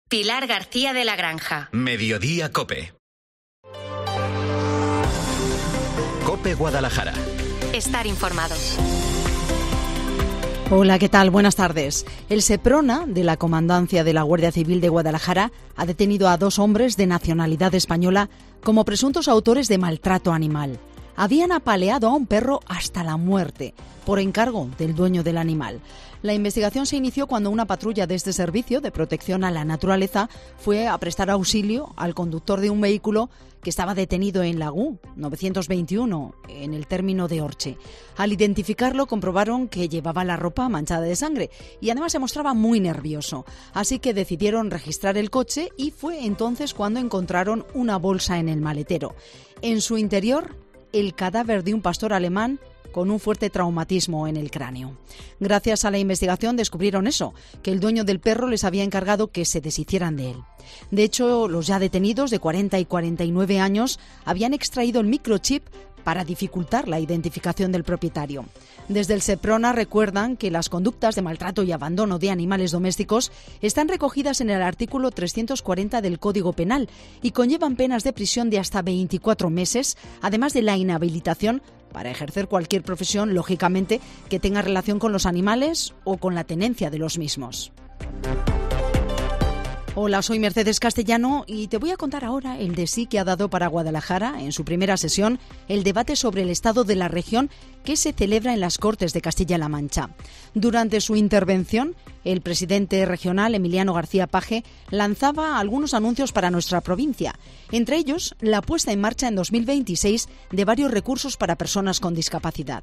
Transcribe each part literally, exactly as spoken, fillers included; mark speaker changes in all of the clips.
Speaker 1: Pilar García de la Granja.
Speaker 2: Mediodía COPE. COPE Guadalajara.
Speaker 1: Estar informados.
Speaker 3: Hola, ¿qué tal? Buenas tardes. El SEPRONA, de la Comandancia de la Guardia Civil de Guadalajara, ha detenido a dos hombres de nacionalidad española como presuntos autores de maltrato animal. Habían apaleado a un perro hasta la muerte, por encargo del dueño del animal. La investigación se inició cuando una patrulla de este servicio de protección a la naturaleza fue a prestar auxilio al conductor de un vehículo que estaba detenido en la U novecientos veintiuno, en el término de Orche. Al identificarlo, comprobaron que llevaba la ropa manchada de sangre y además se mostraba muy nervioso. Así que decidieron registrar el coche y fue entonces cuando encontraron una bolsa en el maletero. En su interior, el cadáver de un pastor alemán con un fuerte traumatismo en el cráneo. Gracias a la investigación descubrieron eso, que el dueño del perro les había encargado que se deshicieran de él. De hecho, los ya detenidos de cuarenta y cuarenta y nueve años habían extraído el microchip para dificultar la identificación del propietario. Desde el SEPRONA recuerdan que las conductas de maltrato y abandono de animales domésticos están recogidas en el artículo trescientos cuarenta del Código Penal y conllevan penas de prisión de hasta veinticuatro meses, además de la inhabilitación para ejercer cualquier profesión, lógicamente, que tenga relación con los animales o con la tenencia de los mismos. Hola, soy Mercedes Castellano y te voy a contar ahora el de sí que ha dado para Guadalajara, en su primera sesión, el debate sobre el estado de la región que se celebra en las Cortes de Castilla-La Mancha. Durante su intervención, el presidente regional, Emiliano García Paje, lanzaba algunos anuncios para nuestra provincia, entre ellos la puesta en marcha en dos mil veintiséis de varios recursos para personas con discapacidad.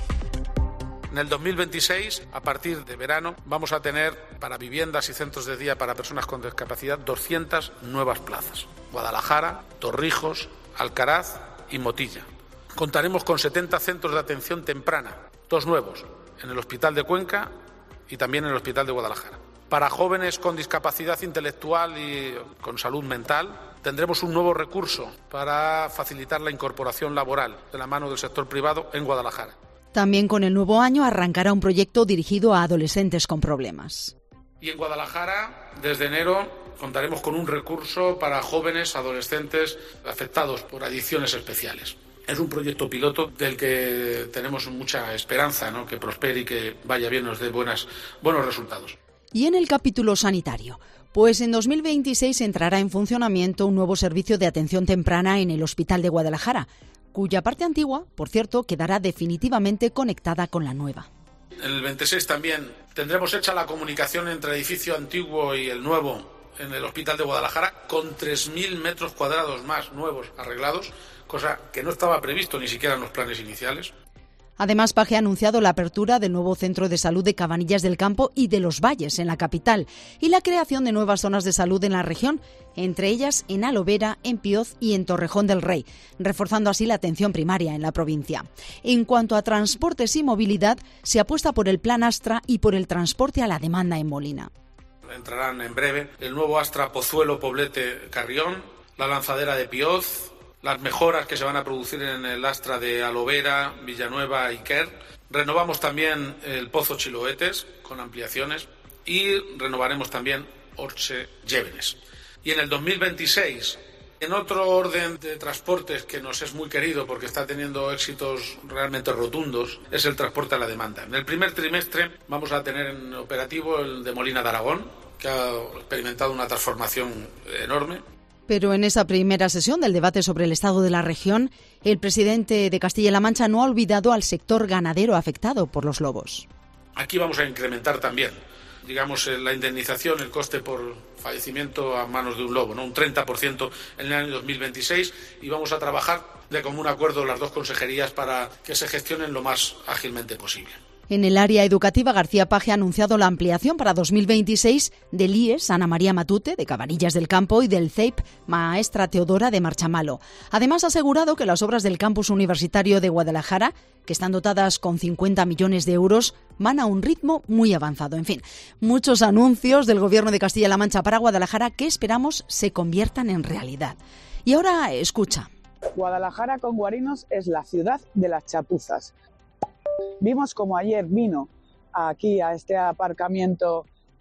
Speaker 4: En el dos mil veintiséis, a partir de verano, vamos a tener para viviendas y centros de día para personas con discapacidad doscientas nuevas plazas. Guadalajara, Torrijos, Alcaraz y Motilla. Contaremos con setenta centros de atención temprana, dos nuevos, en el Hospital de Cuenca y también en el Hospital de Guadalajara. Para jóvenes con discapacidad intelectual y con salud mental, tendremos un nuevo recurso para facilitar la incorporación laboral de la mano del sector privado en Guadalajara.
Speaker 3: También con el nuevo año arrancará un proyecto dirigido a adolescentes con problemas.
Speaker 4: Y en Guadalajara, desde enero, contaremos con un recurso para jóvenes adolescentes afectados por adicciones especiales. Es un proyecto piloto del que tenemos mucha esperanza, ¿no?, que prospere y que vaya bien, nos dé buenas, buenos resultados.
Speaker 3: Y en el capítulo sanitario, pues en dos mil veintiséis entrará en funcionamiento un nuevo servicio de atención temprana en el Hospital de Guadalajara, cuya parte antigua, por cierto, quedará definitivamente conectada con la nueva.
Speaker 4: En el veintiséis también tendremos hecha la comunicación entre el edificio antiguo y el nuevo en el Hospital de Guadalajara, con tres mil metros cuadrados más nuevos arreglados, cosa que no estaba previsto ni siquiera en los planes iniciales.
Speaker 3: Además, Paje ha anunciado la apertura del nuevo centro de salud de Cabanillas del Campo y de Los Valles, en la capital, y la creación de nuevas zonas de salud en la región, entre ellas en Alovera, en Pioz y en Torrejón del Rey, reforzando así la atención primaria en la provincia. En cuanto a transportes y movilidad, se apuesta por el Plan Astra y por el transporte a la demanda en Molina.
Speaker 4: Entrarán en breve el nuevo Astra Pozuelo-Poblete-Carrión, la lanzadera de Pioz, las mejoras que se van a producir en el Astra de Alovera, Villanueva y Quer. Renovamos también el Pozo Chiloetes con ampliaciones y renovaremos también Orche-Llévenes. Y en el dos mil veintiséis, en otro orden de transportes que nos es muy querido porque está teniendo éxitos realmente rotundos, es el transporte a la demanda. En el primer trimestre vamos a tener en operativo el de Molina de Aragón, que ha experimentado una transformación enorme.
Speaker 3: Pero en esa primera sesión del debate sobre el estado de la región, el presidente de Castilla-La Mancha no ha olvidado al sector ganadero afectado por los lobos.
Speaker 4: Aquí vamos a incrementar también, digamos, la indemnización, el coste por fallecimiento a manos de un lobo, ¿no? Un treinta por ciento en el año dos mil veintiséis, y vamos a trabajar de común acuerdo las dos consejerías para que se gestionen lo más ágilmente posible.
Speaker 3: En el área educativa, García Paje ha anunciado la ampliación para dos mil veintiséis del I E S Ana María Matute, de Cabanillas del Campo, y del C E I P Maestra Teodora de Marchamalo. Además, ha asegurado que las obras del campus universitario de Guadalajara, que están dotadas con cincuenta millones de euros, van a un ritmo muy avanzado. En fin, muchos anuncios del Gobierno de Castilla-La Mancha para Guadalajara que esperamos se conviertan en realidad. Y ahora, escucha.
Speaker 5: Guadalajara con Guarinos es la ciudad de las chapuzas. Vimos como ayer vino aquí a este aparcamiento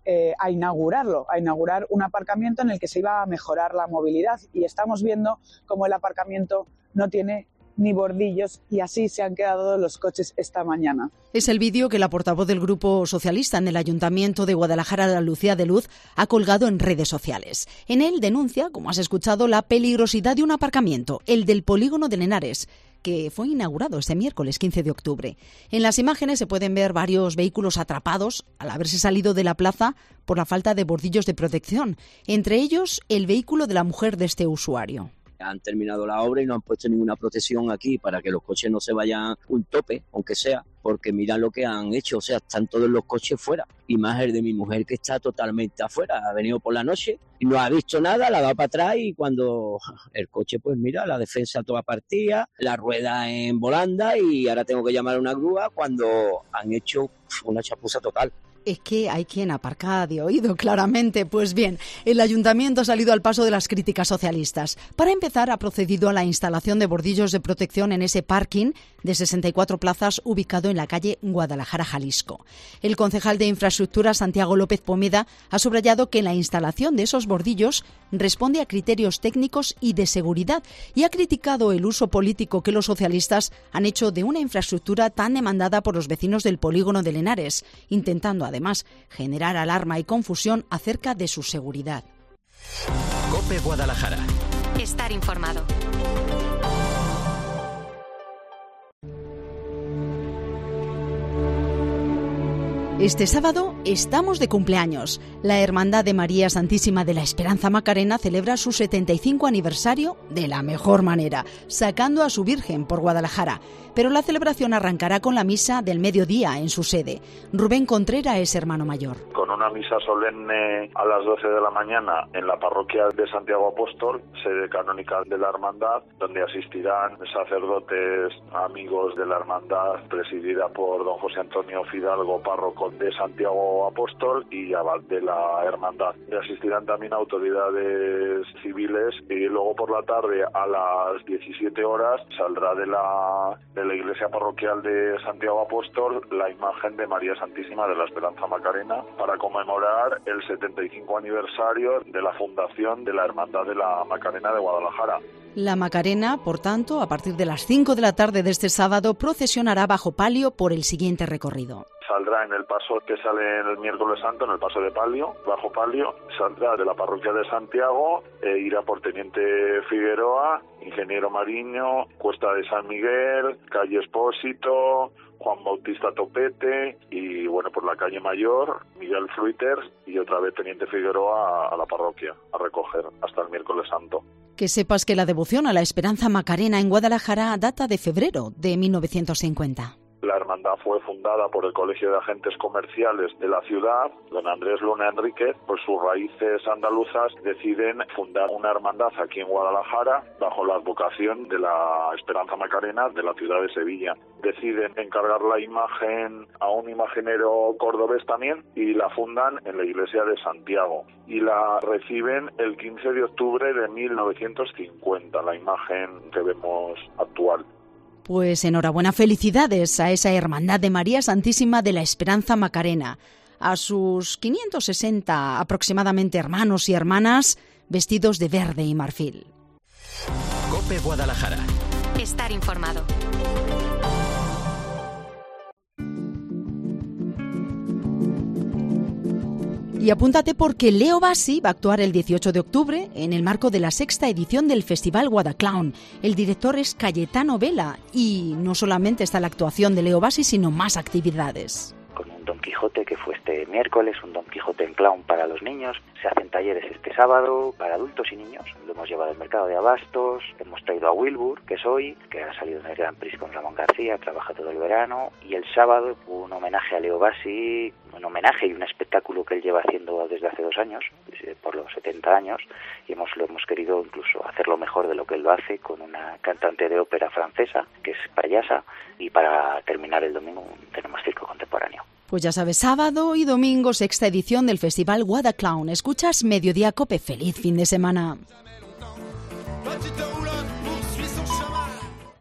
Speaker 5: eh, a inaugurarlo, a inaugurar un aparcamiento en el que se iba a mejorar la movilidad. Y estamos viendo cómo el aparcamiento no tiene ni bordillos y así se han quedado los coches esta mañana.
Speaker 3: Es el vídeo que la portavoz del Grupo Socialista en el Ayuntamiento de Guadalajara, Lucía de Luz, ha colgado en redes sociales. En él denuncia, como has escuchado, la peligrosidad de un aparcamiento, el del Polígono de Henares, que fue inaugurado este miércoles quince de octubre. En las imágenes se pueden ver varios vehículos atrapados al haberse salido de la plaza por la falta de bordillos de protección, entre ellos el vehículo de la mujer de este usuario.
Speaker 6: Han terminado la obra y no han puesto ninguna protección aquí para que los coches no se vayan un tope, aunque sea, porque mira lo que han hecho, o sea, están todos los coches fuera. Y más el de mi mujer que está totalmente afuera, ha venido por la noche y no ha visto nada, la va para atrás y cuando el coche, pues mira, la defensa toda partida, la rueda en volanda y ahora tengo que llamar a una grúa cuando han hecho una chapuza total.
Speaker 3: Es que hay quien aparca de oído, claramente. Pues bien, el Ayuntamiento ha salido al paso de las críticas socialistas. Para empezar, ha procedido a la instalación de bordillos de protección en ese parking de sesenta y cuatro plazas ubicado en la calle Guadalajara, Jalisco. El concejal de Infraestructura, Santiago López Pomeda, ha subrayado que la instalación de esos bordillos responde a criterios técnicos y de seguridad y ha criticado el uso político que los socialistas han hecho de una infraestructura tan demandada por los vecinos del Polígono de Henares, intentando además generar alarma y confusión acerca de su seguridad.
Speaker 2: COPE Guadalajara.
Speaker 1: Estar informado.
Speaker 3: Este sábado estamos de cumpleaños. La Hermandad de María Santísima de la Esperanza Macarena celebra su setenta y cinco aniversario de la mejor manera, sacando a su Virgen por Guadalajara. Pero la celebración arrancará con la misa del mediodía en su sede. Rubén Contreras es hermano mayor.
Speaker 7: Con una misa solemne a las doce de la mañana en la parroquia de Santiago Apóstol, sede canónica de la Hermandad, donde asistirán sacerdotes amigos de la Hermandad, presidida por don José Antonio Fidalgo, párroco de Santiago Apóstol y abad de la Hermandad. Y asistirán también autoridades civiles y luego por la tarde a las diecisiete horas saldrá de la, de la iglesia parroquial de Santiago Apóstol la imagen de María Santísima de la Esperanza Macarena para conmemorar el setenta y cinco aniversario de la fundación de la Hermandad de la Macarena de Guadalajara.
Speaker 3: La Macarena, por tanto, a partir de las cinco de la tarde de este sábado, procesionará bajo palio por el siguiente recorrido.
Speaker 7: Saldrá en el paso que sale en el miércoles santo, en el paso de palio, bajo palio, saldrá de la parroquia de Santiago, e irá por Teniente Figueroa, Ingeniero Mariño, Cuesta de San Miguel, calle Expósito, Juan Bautista Topete y bueno, por la calle Mayor, Miguel Fruiters y otra vez Teniente Figueroa a, a la parroquia, a recoger hasta el miércoles santo.
Speaker 3: Que sepas que la devoción a la Esperanza Macarena en Guadalajara data de febrero de mil novecientos cincuenta.
Speaker 7: La hermandad fue fundada por el Colegio de Agentes Comerciales de la ciudad. Don Andrés Luna Enríquez, por sus raíces andaluzas, deciden fundar una hermandad aquí en Guadalajara bajo la advocación de la Esperanza Macarena de la ciudad de Sevilla. Deciden encargar la imagen a un imaginero cordobés también y la fundan en la iglesia de Santiago. Y la reciben el quince de octubre de mil novecientos cincuenta, la imagen que vemos actual.
Speaker 3: Pues enhorabuena, felicidades a esa Hermandad de María Santísima de la Esperanza Macarena, a sus quinientos sesenta aproximadamente hermanos y hermanas vestidos de verde y marfil.
Speaker 2: COPE Guadalajara.
Speaker 1: Estar informado.
Speaker 3: Y apúntate porque Leo Bassi va a actuar el dieciocho de octubre en el marco de la sexta edición del Festival Guadaclown. El director es Cayetano Vela y no solamente está la actuación de Leo Bassi, sino más actividades.
Speaker 8: Con un Don Quijote que fue este miércoles, un Don Quijote en clown para los niños. Se hacen talleres este sábado para adultos y niños. Lo hemos llevado al mercado de abastos, hemos traído a Wilbur, que es hoy, que ha salido en el Grand Prix con Ramón García, trabaja todo el verano. Y el sábado un homenaje a Leo Bassi, un homenaje y un espectáculo que él lleva haciendo desde hace dos años, por los setenta años, y hemos lo hemos querido incluso hacerlo mejor de lo que él lo hace con una cantante de ópera francesa, que es payasa, y para terminar el domingo tenemos circo contemporáneo.
Speaker 3: Pues ya sabes, sábado y domingo, sexta edición del Festival Guadaclown. Escuchas Mediodía Cope. Feliz fin de semana.